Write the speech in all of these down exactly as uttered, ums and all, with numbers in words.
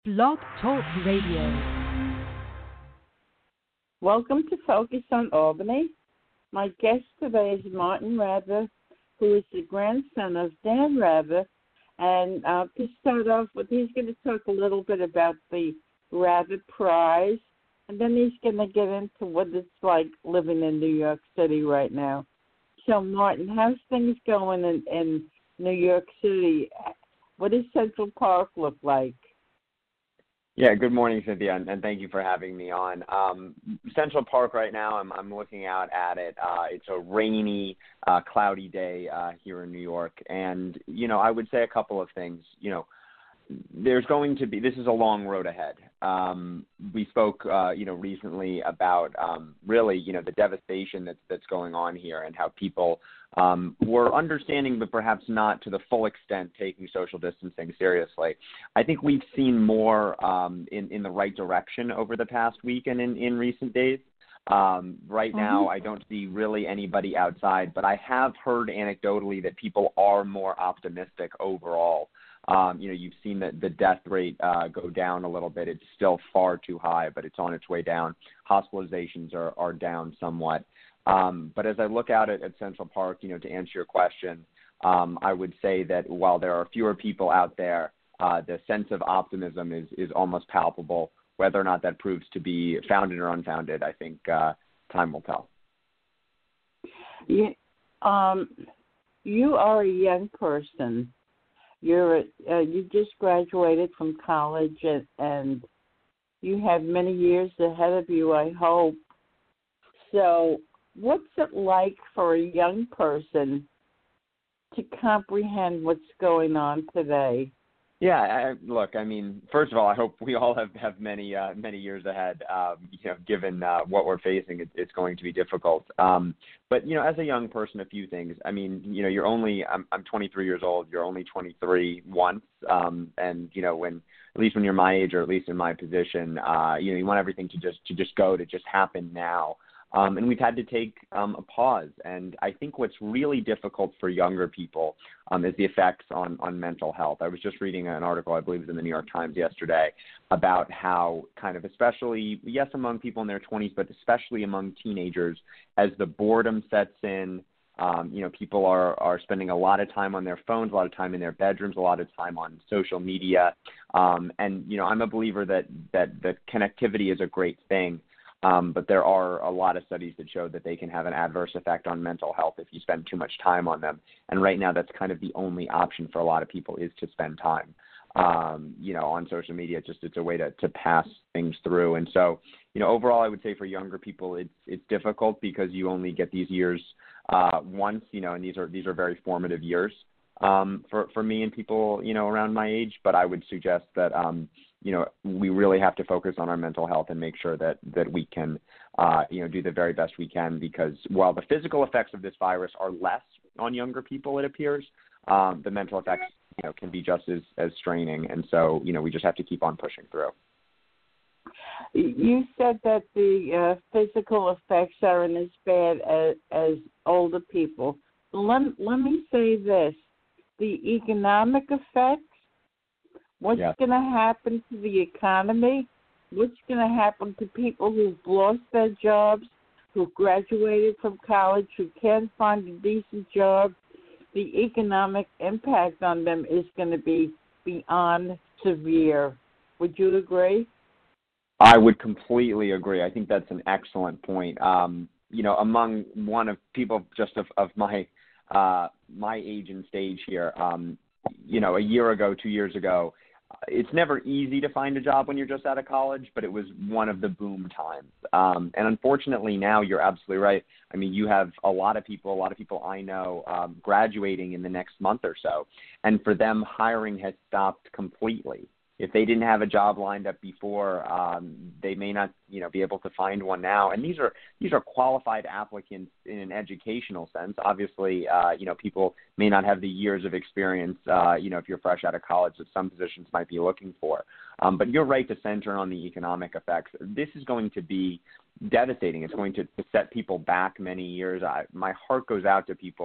Blog Talk Radio. Welcome to Focus on Albany. My guest today is Martin Rather, who is the grandson of Dan Rather. And uh, to start off with, he's going to talk a little bit about the Rather Prize, and then he's going to get into what it's like living in New York City right now. So, Martin, how's things going in, in New York City? What does Central Park look like? Yeah, good morning, Cynthia, and, and thank you for having me on. Um, Central Park right now, I'm, I'm looking out at it. Uh, it's a rainy, uh, cloudy day uh, here in New York, and, you know, I would say a couple of things. You know, there's going to be, this is a long road ahead. Um, we spoke, uh, you know, recently about um, really, you know, the devastation that's, that's going on here and how people um, were understanding, but perhaps not to the full extent taking social distancing seriously. I think we've seen more um, in, in the right direction over the past week and in, in recent days. Um, right now, I don't see really anybody outside, but I have heard anecdotally that people are more optimistic overall. Um, you know, you've seen the, the death rate uh, go down a little bit. It's still far too high, but it's on its way down. Hospitalizations are, are down somewhat. Um, but as I look out at, at Central Park, you know, to answer your question, um, I would say that while there are fewer people out there, uh, the sense of optimism is, is almost palpable. Whether or not that proves to be founded or unfounded, I think uh, time will tell. Yeah, um, you are a young person. You're uh, you just graduated from college, and, and you have many years ahead of you, I hope. So what's it like for a young person to comprehend what's going on today? Yeah, I, look, I mean, first of all, I hope we all have, have many uh, many years ahead. Um, you know, given uh, what we're facing, it, it's going to be difficult. Um, but you know, as a young person, a few things. I mean, you know, you're only I'm I'm twenty-three years old. You're only twenty-three once, um, and you know, when at least when you're my age, or at least in my position, uh, you know, you want everything to just to just go to just happen now. Um, and we've had to take um, a pause. And I think what's really difficult for younger people um, is the effects on, on mental health. I was just reading an article, I believe it was in the New York Times yesterday, about how kind of especially, yes, among people in their twenties, but especially among teenagers, as the boredom sets in, um, you know, people are, are spending a lot of time on their phones, a lot of time in their bedrooms, a lot of time on social media. Um, and, you know, I'm a believer that, that, that connectivity is a great thing. Um, but there are a lot of studies that show that they can have an adverse effect on mental health if you spend too much time on them. And right now, that's kind of the only option for a lot of people is to spend time, um, you know, on social media. It's just it's a way to, to pass things through. And so, you know, overall, I would say for younger people, it's it's difficult because you only get these years uh, once, you know, and these are these are very formative years um, for for me and people, you know, around my age. But I would suggest that. Um, you know, we really have to focus on our mental health and make sure that, that we can, uh, you know, do the very best we can, because while the physical effects of this virus are less on younger people, it appears, um, the mental effects, you know, can be just as, as straining. And so, you know, we just have to keep on pushing through. You said that the uh, physical effects aren't as bad as, as older people. Let, let me say this. The economic effects, what's yeah. going to happen to the economy? What's going to happen to people who've lost their jobs, who've graduated from college, who can't find a decent job? The economic impact on them is going to be beyond severe. Would you agree? I would completely agree. I think that's an excellent point. Um, you know, among one of people just of, of my uh, my age and stage here, um, you know, a year ago, two years ago, it's never easy to find a job when you're just out of college, but it was one of the boom times. Um, and unfortunately now you're absolutely right. I mean, you have a lot of people, a lot of people I know um, graduating in the next month or so. And for them, hiring has stopped completely. If they didn't have a job lined up before, um, they may not, you know, be able to find one now. And these are these are qualified applicants in an educational sense. Obviously, uh, you know, people may not have the years of experience, uh, you know, if you're fresh out of college, that some positions might be looking for. Um, but you're right to center on the economic effects. This is going to be devastating. It's going to, to set people back many years. I, my heart goes out to people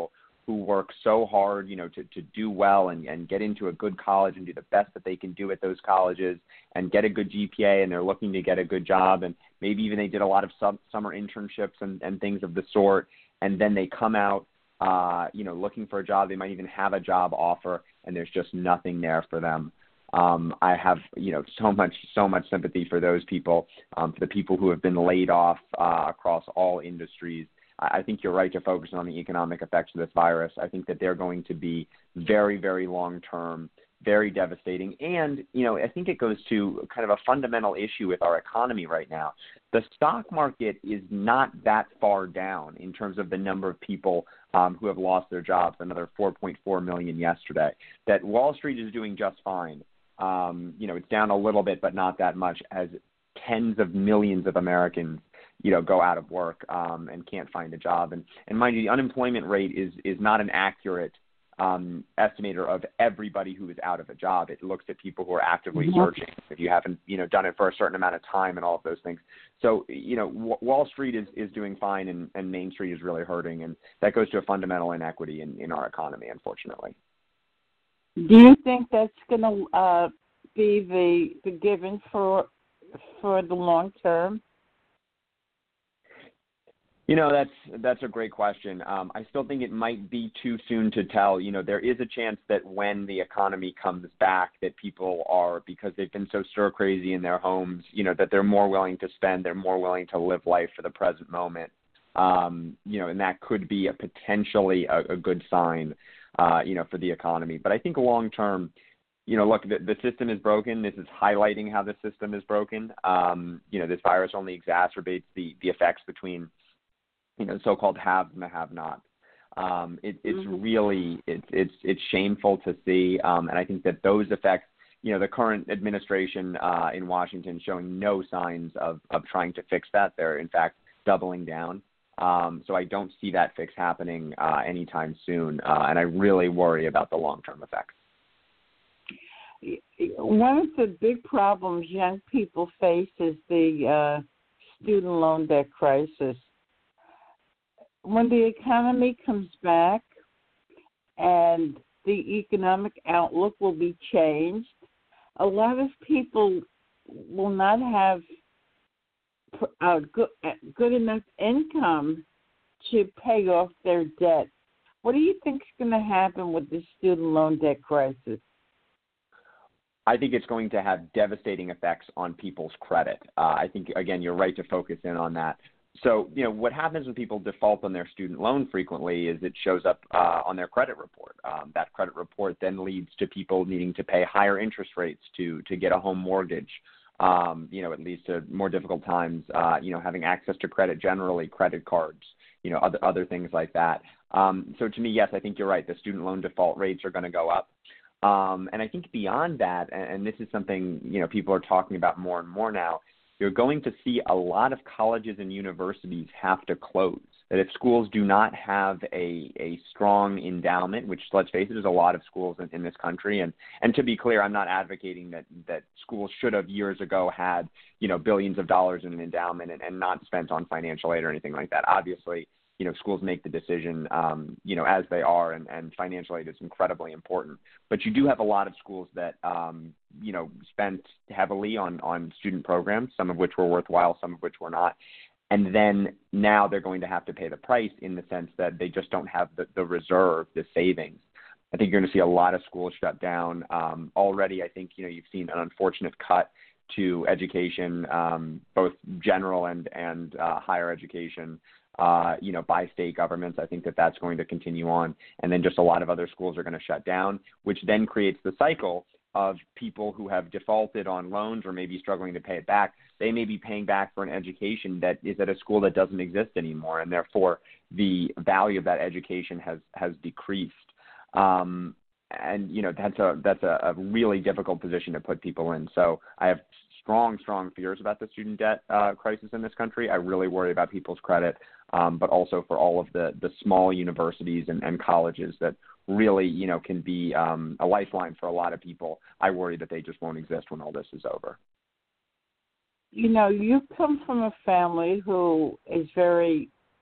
who work so hard, you know, to, to do well and, and get into a good college and do the best that they can do at those colleges and get a good G P A, and they're looking to get a good job, and maybe even they did a lot of sub, summer internships and, and things of the sort, and then they come out, uh, you know, looking for a job. They might even have a job offer, and there's just nothing there for them. Um, I have, you know, so much, so much sympathy for those people, um, for the people who have been laid off uh, across all industries. I think you're right to focus on the economic effects of this virus. I think that they're going to be very, very long-term, very devastating. And, you know, I think it goes to kind of a fundamental issue with our economy right now. The stock market is not that far down in terms of the number of people um, who have lost their jobs, another four point four million yesterday. That Wall Street is doing just fine. Um, you know, it's down a little bit, but not that much, as tens of millions of Americans, you know, go out of work um, and can't find a job. And, and mind you, the unemployment rate is, is not an accurate um, estimator of everybody who is out of a job. It looks at people who are actively mm-hmm. searching, if you haven't, you know, done it for a certain amount of time and all of those things. So, you know, w- Wall Street is, is doing fine, and, and Main Street is really hurting. And that goes to a fundamental inequity in, in our economy, unfortunately. Do you think that's going to uh, be the, the given for for the long term? You know, that's that's a great question. Um, I still think it might be too soon to tell. You know, there is a chance that when the economy comes back, that people are, because they've been so stir crazy in their homes, you know, that they're more willing to spend, they're more willing to live life for the present moment. Um, you know, and that could be a potentially a, a good sign, uh, you know, for the economy. But I think long term, you know, look, the, the system is broken. This is highlighting how the system is broken. Um, you know, this virus only exacerbates the, the effects between, you know, so-called haves and the have-nots. Um, it, it's mm-hmm. really, it, it's it's shameful to see. Um, and I think that those effects, you know, the current administration uh, in Washington showing no signs of, of trying to fix that. They're, in fact, doubling down. Um, so I don't see that fix happening uh, anytime soon. Uh, and I really worry about the long-term effects. One of the big problems young people face is the uh, student loan debt crisis. When the economy comes back and the economic outlook will be changed, a lot of people will not have a good, good enough income to pay off their debt. What do you think is going to happen with the student loan debt crisis? I think it's going to have devastating effects on people's credit. Uh, I think, again, you're right to focus in on that. So, you know, what happens when people default on their student loan frequently is it shows up uh, on their credit report. Um, that credit report then leads to people needing to pay higher interest rates to to get a home mortgage. Um, you know, it leads to more difficult times, uh, you know, having access to credit generally, credit cards, you know, other other things like that. Um, so to me, yes, I think you're right. The student loan default rates are going to go up. Um, and I think beyond that, and, and this is something, you know, people are talking about more and more now, you're going to see a lot of colleges and universities have to close. That if schools do not have a, a strong endowment, which, let's face it, there's a lot of schools in, in this country. And, and to be clear, I'm not advocating that, that schools should have years ago had, you know, billions of dollars in an endowment and, and not spent on financial aid or anything like that. Obviously, you know, schools make the decision, um, you know, as they are, and, and financial aid is incredibly important. But you do have a lot of schools that, um, you know, spent heavily on, on student programs, some of which were worthwhile, some of which were not. And then now they're going to have to pay the price in the sense that they just don't have the, the reserve, the savings. I think you're going to see a lot of schools shut down. Um, already, I think, you know, you've seen an unfortunate cut to education, um, both general and, and uh, higher education. Uh, you know, by state governments. I think that that's going to continue on. And then just a lot of other schools are going to shut down, which then creates the cycle of people who have defaulted on loans or maybe struggling to pay it back. They may be paying back for an education that is at a school that doesn't exist anymore, and therefore the value of that education has, has decreased. Um, and, you know, that's a, that's a, a really difficult position to put people in. So I have strong, strong fears about the student debt uh, crisis in this country. I really worry about people's credit, um, but also for all of the, the small universities and, and colleges that really, you know, can be um, a lifeline for a lot of people. I worry that they just won't exist when all this is over. You know, you come from a family who is very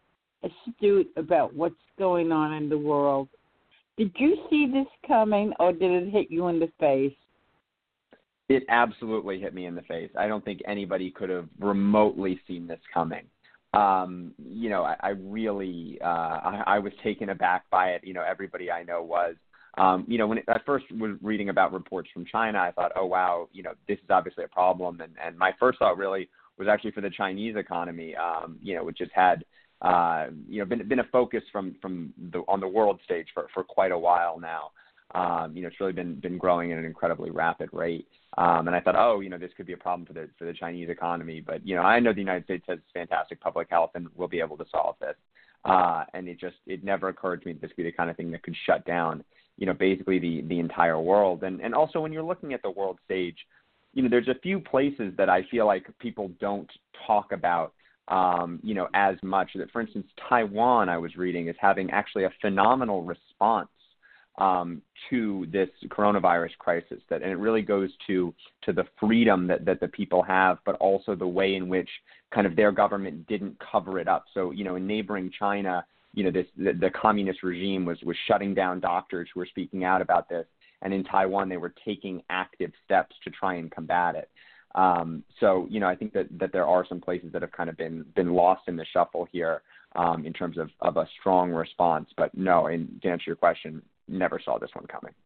astute about what's going on in the world. Did you see this coming, or did it hit you in the face? It absolutely hit me in the face. I don't think anybody could have remotely seen this coming. Um, you know, I, I really, uh, I, I was taken aback by it. You know, everybody I know was. Um, you know, when it, I first was reading about reports from China, I thought, oh, wow, you know, this is obviously a problem. And, and my first thought really was actually for the Chinese economy, um, you know, which has had, uh, you know, been, been a focus from, from the, on the world stage for, for quite a while now. Um, you know, it's really been, been growing at an incredibly rapid rate. Um, and I thought, oh, you know, this could be a problem for the, for the Chinese economy. But, you know, I know the United States has fantastic public health and we'll be able to solve this. Uh, and it just, it never occurred to me that this could be the kind of thing that could shut down, you know, basically the, the entire world. And, and also when you're looking at the world stage, you know, there's a few places that I feel like people don't talk about, um, you know, as much. That, for instance, Taiwan, I was reading, is having actually a phenomenal response um, to this coronavirus crisis. That, and it really goes to to the freedom that, that the people have, but also the way in which kind of their government didn't cover it up. So, you know, in neighboring China, you know, this the, the communist regime was was shutting down doctors who were speaking out about this. And in Taiwan, they were taking active steps to try and combat it. Um, so, you know, I think that, that there are some places that have kind of been been lost in the shuffle here um, in terms of, of a strong response. But no, and to answer your question, never saw this one coming.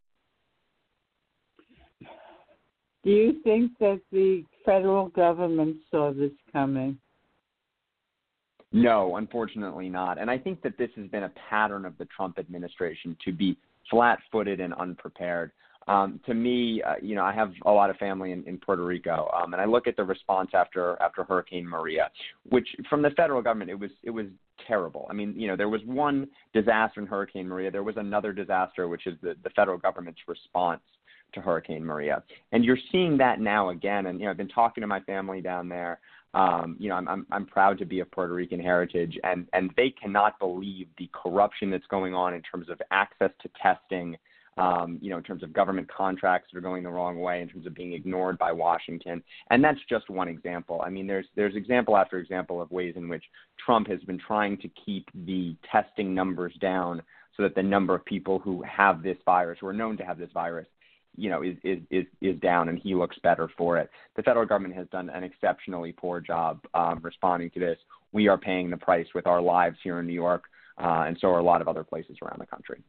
Do you think that the federal government saw this coming? No, unfortunately not. And I think that this has been a pattern of the Trump administration to be flat-footed and unprepared. Um, to me, uh, you know, I have a lot of family in, in Puerto Rico, um, and I look at the response after after Hurricane Maria, which from the federal government, it was it was terrible. I mean, you know, there was one disaster in Hurricane Maria. There was another disaster, which is the, the federal government's response to Hurricane Maria. And you're seeing that now again. And, you know, I've been talking to my family down there. Um, you know, I'm, I'm I'm proud to be of Puerto Rican heritage, and, and they cannot believe the corruption that's going on in terms of access to testing, um, you know, in terms of government contracts that are going the wrong way, in terms of being ignored by Washington. And that's just one example. I mean, there's there's example after example of ways in which Trump has been trying to keep the testing numbers down so that the number of people who have this virus, who are known to have this virus, you know, is, is, is, is down, and he looks better for it. The federal government has done an exceptionally poor job um, responding to this. We are paying the price with our lives here in New York, uh, and so are a lot of other places around the country.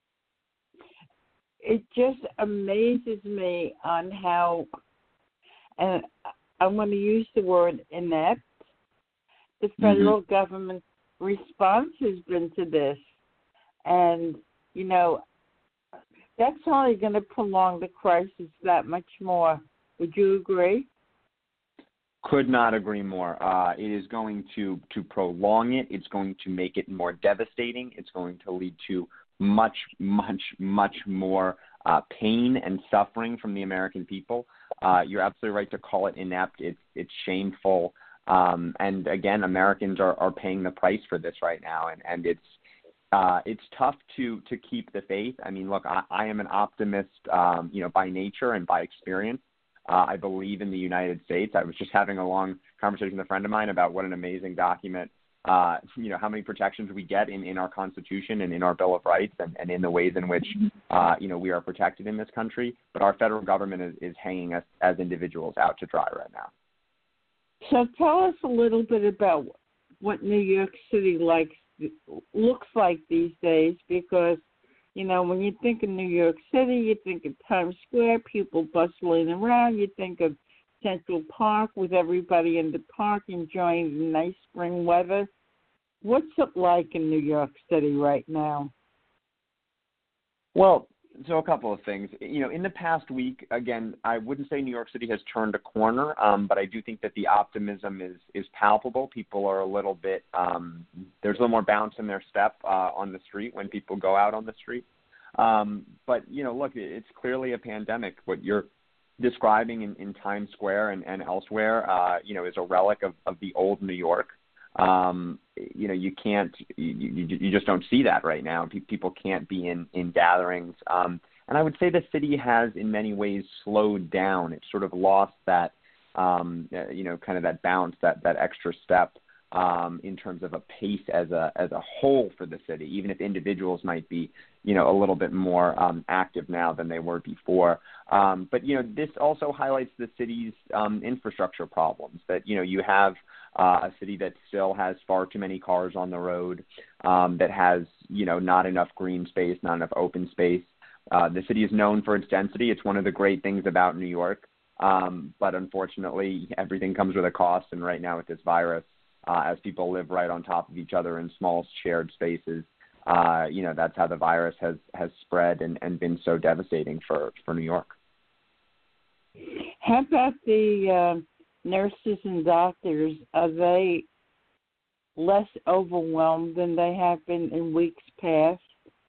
It just amazes me on how, and I'm going to use the word inept, the federal mm-hmm. government response has been to this. And, you know, that's only going to prolong the crisis that much more. Would you agree? Could not agree more. Uh, it is going to, to prolong it. It's going to make it more devastating. It's going to lead to much, much, much more uh, pain and suffering from the American people. Uh, you're absolutely right to call it inept. It's, it's shameful. Um, and, again, Americans are, are paying the price for this right now, and, and it's Uh, it's tough to, to keep the faith. I mean, look, I, I am an optimist, um, you know, by nature and by experience. Uh, I believe in the United States. I was just having a long conversation with a friend of mine about what an amazing document, uh, you know, how many protections we get in, in our Constitution and in our Bill of Rights, and, and in the ways in which, uh, you know, we are protected in this country. But our federal government is, is hanging us as individuals out to dry right now. So tell us a little bit about what New York City likes looks like these days, because, you know, when you think of New York City, you think of Times Square, people bustling around, you think of Central Park with everybody in the park enjoying the nice spring weather. What's it like in New York City right now? Well, so a couple of things. You know, in the past week, again, I wouldn't say New York City has turned a corner, um, but I do think that the optimism is is palpable. People are a little bit, um, there's a little more bounce in their step uh, on the street when people go out on the street. Um, but, you know, look, it's clearly a pandemic. What you're describing in, in Times Square and, and elsewhere, uh, you know, is a relic of, of the old New York. Um, you know, you can't, you, you, you just don't see that right now. People can't be in, in gatherings. Um, and I would say the city has in many ways slowed down. It's sort of lost that, um, uh, you know, kind of that bounce, that, that extra step. um, in terms of a pace as a as a whole for the city, even if individuals might be, you know, a little bit more um, active now than they were before. Um, but, you know, this also highlights the city's um, infrastructure problems, that, you know, you have uh, a city that still has far too many cars on the road, um, that has, you know, not enough green space, not enough open space. Uh, the city is known for its density. It's one of the great things about New York. Um, but unfortunately, everything comes with a cost. And right now with this virus, uh, as people live right on top of each other in small shared spaces, uh, you know, that's how the virus has, has spread and, and been so devastating for, for New York. How about the uh, nurses and doctors? Are they less overwhelmed than they have been in weeks past?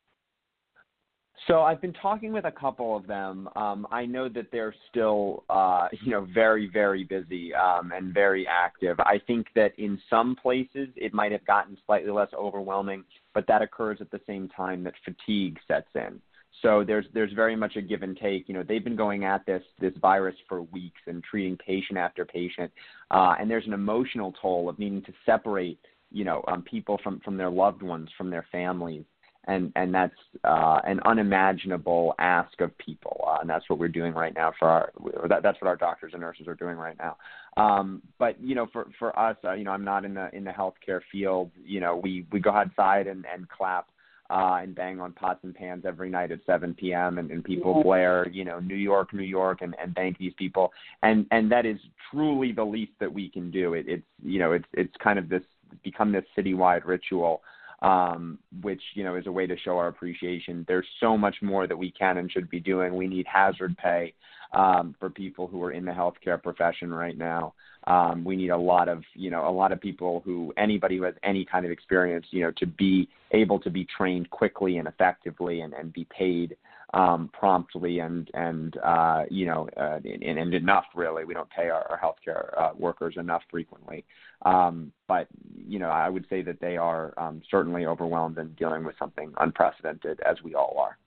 So I've been talking with a couple of them. Um, I know that they're still, uh, you know, very, very busy um, and very active. I think that in some places it might have gotten slightly less overwhelming, but that occurs at the same time that fatigue sets in. So there's there's very much a give and take. You know, they've been going at this this virus for weeks and treating patient after patient, uh, and there's an emotional toll of needing to separate, you know, um, people from, from their loved ones, from their families. And and that's uh, an unimaginable ask of people, uh, and that's what we're doing right now for our. That, that's what our doctors and nurses are doing right now. Um, but you know, for for us, uh, you know, I'm not in the in the healthcare field. You know, we, we go outside and and clap uh, and bang on pots and pans every night at seven p.m. and, and people blare, you know, New York, New York, and, and thank these people. And and that is truly the least that we can do. It, it's you know, it's it's kind of this become this citywide ritual. Um, which, you know, is a way to show our appreciation. There's so much more that we can and should be doing. We need hazard pay um, for people who are in the healthcare profession right now. Um, we need a lot of, you know, a lot of people who, anybody who has any kind of experience, you know, to be able to be trained quickly and effectively and, and be paid um, promptly and, and uh, you know, uh, and, and enough, really. We don't pay our, our healthcare uh, workers enough frequently. Um, but, you know, I would say that they are um, certainly overwhelmed and dealing with something unprecedented, as we all are.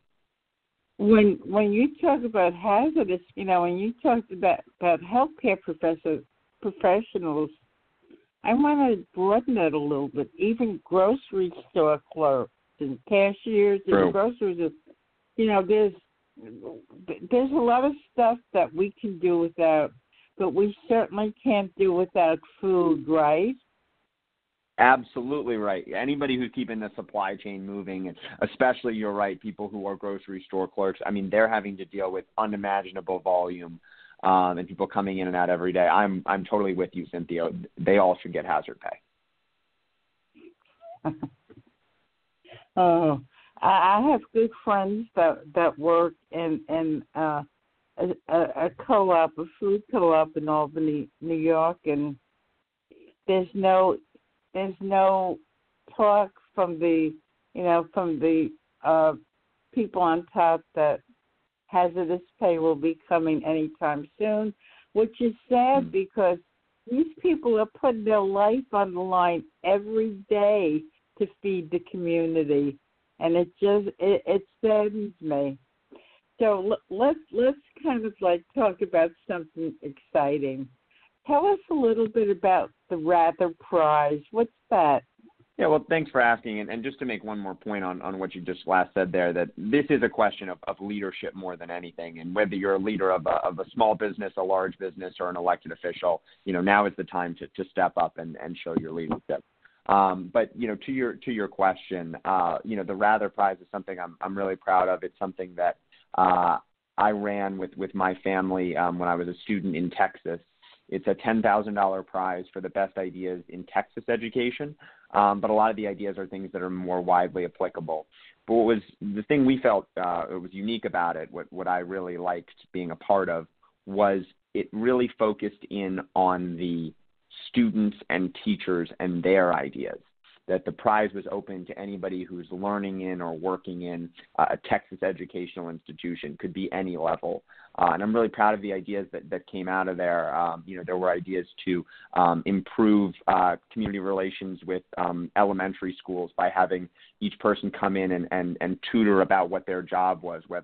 When when you talk about hazardous, you know, when you talk about, about healthcare professor, professionals, I want to broaden it a little bit. Even grocery store clerks and cashiers and True. groceries, you know, there's there's a lot of stuff that we can do without, but we certainly can't do without food, right? Absolutely right. Anybody who's keeping the supply chain moving, and especially, you're right, people who are grocery store clerks, I mean, they're having to deal with unimaginable volume um, and people coming in and out every day. I'm I'm totally with you, Cynthia. They all should get hazard pay. Oh, I have good friends that, that work in, in uh, a, a co-op, a food co-op in Albany, New York, and there's no there's no talk from the you know from the uh, people on top that hazardous pay will be coming anytime soon, which is sad mm-hmm. because these people are putting their life on the line every day to feed the community, and it just it, it saddens me. So let's let's kind of like talk about something exciting. Tell us a little bit about the Rather Prize. What's that? Yeah, well, thanks for asking. And, and just to make one more point on, on what you just last said there, that this is a question of, of leadership more than anything. And whether you're a leader of a, of a small business, a large business, or an elected official, you know, now is the time to, to step up and, and show your leadership. Um, but, you know, to your to your question, uh, you know, the Rather Prize is something I'm I'm really proud of. It's something that uh, I ran with, with my family um, when I was a student in Texas. It's a ten thousand dollars prize for the best ideas in Texas education, um, but a lot of the ideas are things that are more widely applicable. But what was the thing we felt uh, it was unique about it, what, what I really liked being a part of, was it really focused in on the students and teachers and their ideas, that the prize was open to anybody who's learning in or working in uh, a Texas educational institution, could be any level. Uh, and I'm really proud of the ideas that, that came out of there. Um, you know, there were ideas to um, improve uh, community relations with um, elementary schools by having each person come in and, and, and tutor about what their job was, whether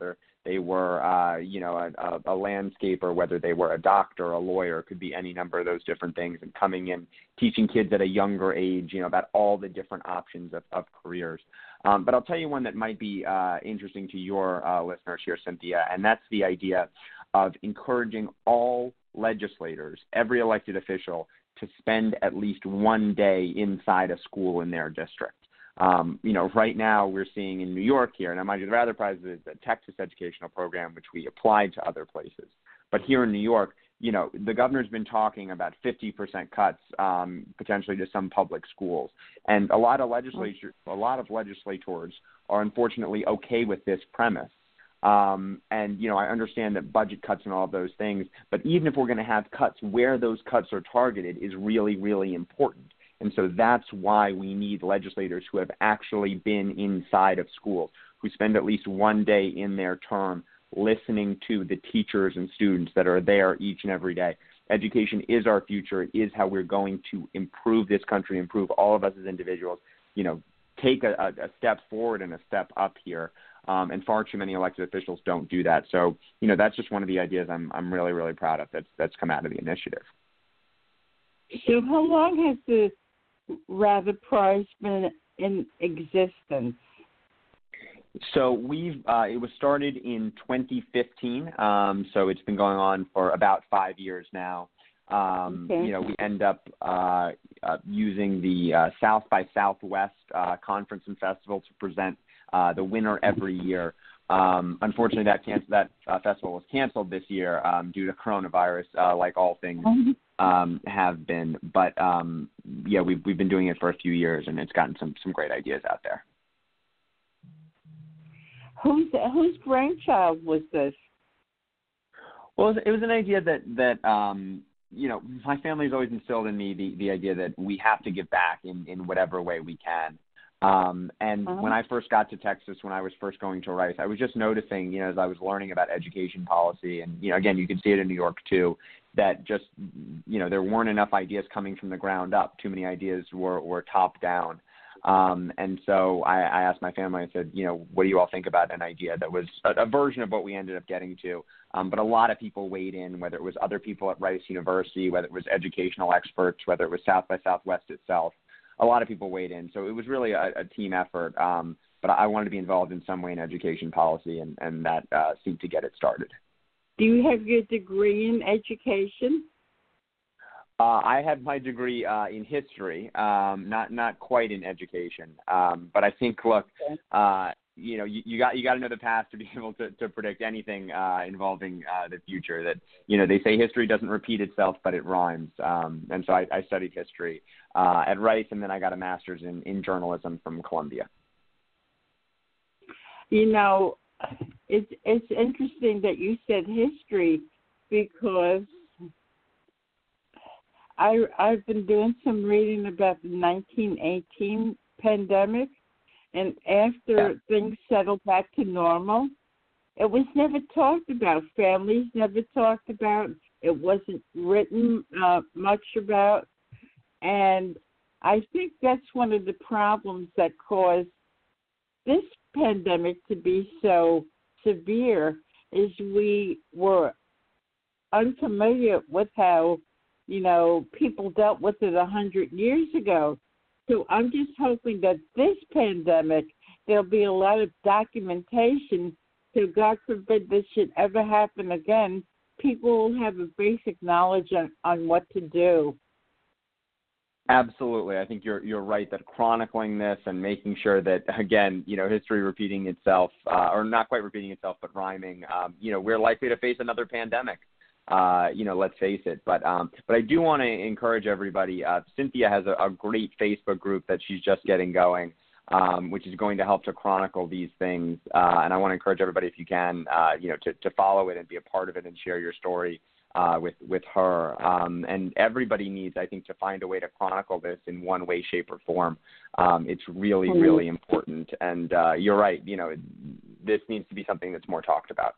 they were, uh, you know, a, a landscaper, whether they were a doctor, a lawyer, could be any number of those different things, and coming in, teaching kids at a younger age, you know, about all the different options of, of careers. Um, but I'll tell you one that might be uh, interesting to your uh, listeners here, Cynthia, and that's the idea of encouraging all legislators, every elected official, to spend at least one day inside a school in their district. Um, you know, right now we're seeing in New York here, and I mind you, the rather prize is the Texas educational program, which we applied to other places. But here in New York, you know, the governor's been talking about fifty percent cuts um, potentially to some public schools, and a lot of legislature, a lot of legislators are unfortunately okay with this premise. Um, and you know, I understand that budget cuts and all of those things, but even if we're going to have cuts, where those cuts are targeted is really, really important. And so that's why we need legislators who have actually been inside of schools, who spend at least one day in their term listening to the teachers and students that are there each and every day. Education is our future. It is how we're going to improve this country, improve all of us as individuals, you know, take a, a step forward and a step up here. Um, and far too many elected officials don't do that. So, you know, that's just one of the ideas I'm I'm really, really proud of that's, that's come out of the initiative. So how long has the Rather Prize been in existence? So we've uh, it was started in twenty fifteen. Um, so it's been going on for about five years now. Um, okay. You know, we end up uh, uh, using the uh, South by Southwest uh, conference and festival to present uh, the winner every year. Um, unfortunately, that can- that uh, festival was canceled this year um, due to coronavirus, uh, like all things um, have been. But um, yeah, we've we've been doing it for a few years, and it's gotten some some great ideas out there. Whose whose brainchild was this? Well, it was, it was an idea that that um, you know, my family's always instilled in me the the idea that we have to give back in in whatever way we can. Um, and uh-huh. when I first got to Texas, when I was first going to Rice, I was just noticing, you know, as I was learning about education policy, and, you know, again, you can see it in New York too, that just, you know, there weren't enough ideas coming from the ground up. Too many ideas were, were top down. Um, and so I, I asked my family, I said, you know, what do you all think about an idea that was a, a version of what we ended up getting to? Um, but a lot of people weighed in, whether it was other people at Rice University, whether it was educational experts, whether it was South by Southwest itself. A lot of people weighed in. So it was really a, a team effort. Um, but I wanted to be involved in some way in education policy, and, and that uh, seemed to get it started. Do you have your degree in education? Uh, I had my degree uh, in history, um, not not quite in education. Um, but I think, look, uh, you know, you, you got you got to know the past to be able to, to predict anything uh, involving uh, the future. That, you know, they say history doesn't repeat itself, but it rhymes. Um, and so I, I studied history uh, at Rice, and then I got a master's in, in journalism from Columbia. You know, it's it's interesting that you said history, because I I've been doing some reading about the nineteen eighteen pandemic. And after yeah. things settled back to normal, it was never talked about. Families never talked about. It wasn't written uh, much about. And I think that's one of the problems that caused this pandemic to be so severe, is we were unfamiliar with how, you know, people dealt with it a hundred years ago. So I'm just hoping that this pandemic, there'll be a lot of documentation, so God forbid this should ever happen again, people will have a basic knowledge on, on what to do. Absolutely. I think you're you're right that chronicling this and making sure that, again, you know, history repeating itself, uh, or not quite repeating itself, but rhyming, um, you know, we're likely to face another pandemic. Uh, you know, let's face it. But um, but I do want to encourage everybody. Uh, Cynthia has a, a great Facebook group that she's just getting going, um, which is going to help to chronicle these things. Uh, and I want to encourage everybody, if you can, uh, you know, to, to follow it and be a part of it and share your story uh, with with her. Um, and everybody needs, I think, to find a way to chronicle this in one way, shape, or form. Um, it's really, really important. And uh, you're right. You know, this needs to be something that's more talked about.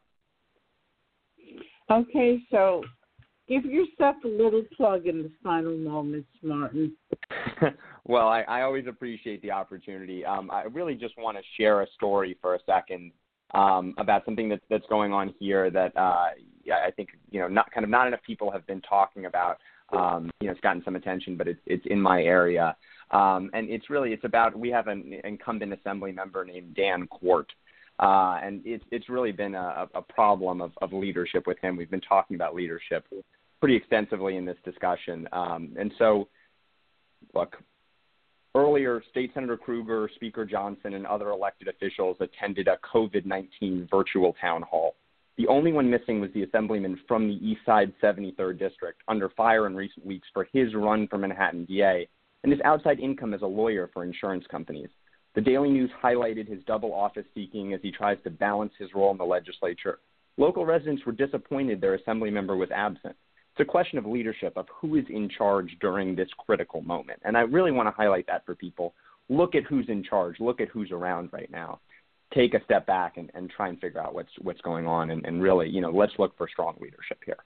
Okay, so give yourself a little plug in the final moments, Martin. Well, I, I always appreciate the opportunity. Um, I really just want to share a story for a second um, about something that, that's going on here that uh, yeah, I think you know not kind of not enough people have been talking about. Um, you know, it's gotten some attention, but it's it's in my area, um, and it's really it's about we have an incumbent assembly member named Dan Quart. Uh, and it's it's really been a, a problem of, of leadership with him. We've been talking about leadership pretty extensively in this discussion. Um, and so, look, earlier, State Senator Krueger, Speaker Johnson, and other elected officials attended a COVID nineteen virtual town hall. The only one missing was the assemblyman from the East Side seventy-third District, under fire in recent weeks for his run for Manhattan D A and his outside income as a lawyer for insurance companies. The Daily News highlighted his double office seeking as he tries to balance his role in the legislature. Local residents were disappointed their assembly member was absent. It's a question of leadership, of who is in charge during this critical moment. And I really want to highlight that for people. Look at who's in charge. Look at who's around right now. Take a step back and, and try and figure out what's what's going on. And, and really, you know, let's look for strong leadership here.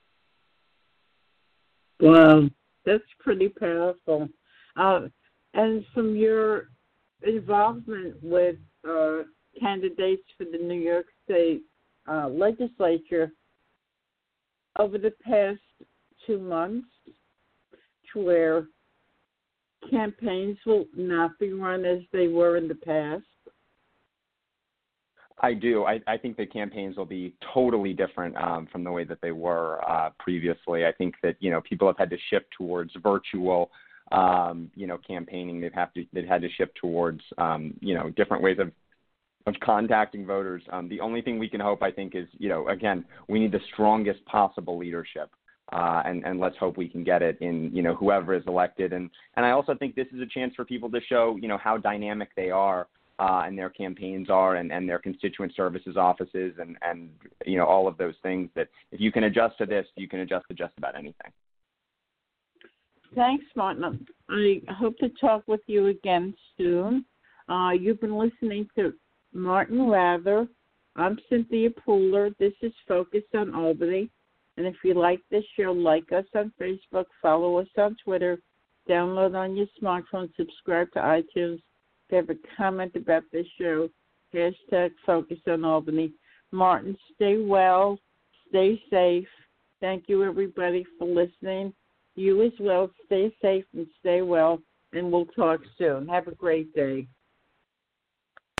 Well, that's pretty powerful. Uh, and from your involvement with uh, candidates for the New York State uh, legislature over the past two months, to where campaigns will not be run as they were in the past? I do. I, I think the campaigns will be totally different um, from the way that they were uh, previously. I think that, you know, people have had to shift towards virtual Um, you know, campaigning. They've have to they've had to shift towards um, you know different ways of of contacting voters. Um, the only thing we can hope, I think, is you know again we need the strongest possible leadership, uh, and and let's hope we can get it in you know whoever is elected. And and I also think this is a chance for people to show you know how dynamic they are uh, and their campaigns are, and, and their constituent services offices, and and you know all of those things. That if you can adjust to this, you can adjust to just about anything. Thanks, Martin. I hope to talk with you again soon. Uh, you've been listening to Martin Rather. I'm Cynthia Pooler. This is Focused on Albany. And if you like this show, like us on Facebook, follow us on Twitter, download on your smartphone, subscribe to iTunes. If you have a comment about this show, hashtag Focused on Albany. Martin, stay well, stay safe. Thank you, everybody, for listening. You as well. Stay safe and stay well, and we'll talk soon. Have a great day.